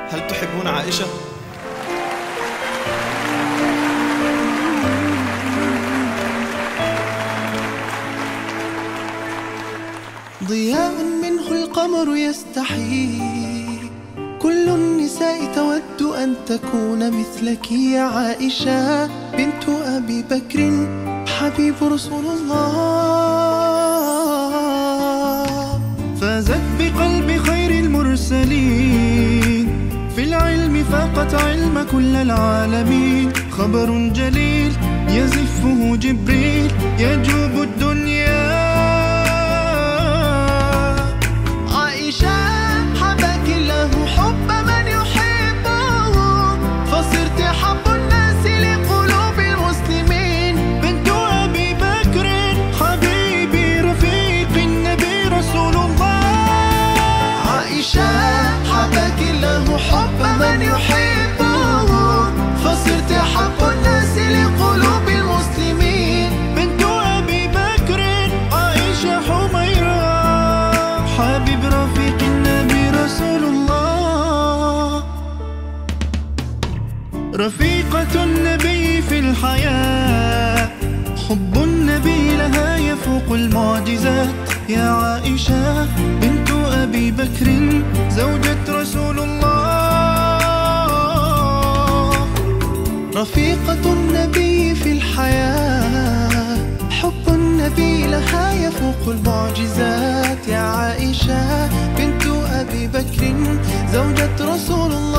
هل تحبون عائشة؟ ضياء منه القمر يستحي، كل النساء تود أن تكون مثلك يا عائشة بنت أبي بكر حبيب رسول الله. فازت بقلب خير المرسلين، في العلم فاقت علم كل العالمين. خبر جليل يزفه جبريل يجوب الدنيا. عائشة حباك الله حب من يحبه، فصرت حب الناس لقلوب المسلمين. بنت أبي بكر حبيبي رفيق النبي رسول الله. عائشة حباك الله حب من يحبه، فصرت حب الناس لقلوب المسلمين. بنت أبي بكر عائشة حميرة حبيب رفيق النبي رسول الله. رفيقة النبي في الحياة، حب النبي لها يفوق المعجزات. يا عائشة بنت أبي بكر زوجة رسول الله. رفيقة النبي في الحياة، حب النبي لها يفوق المعجزات. يا عائشة بنت أبي بكر زوجة رسول الله.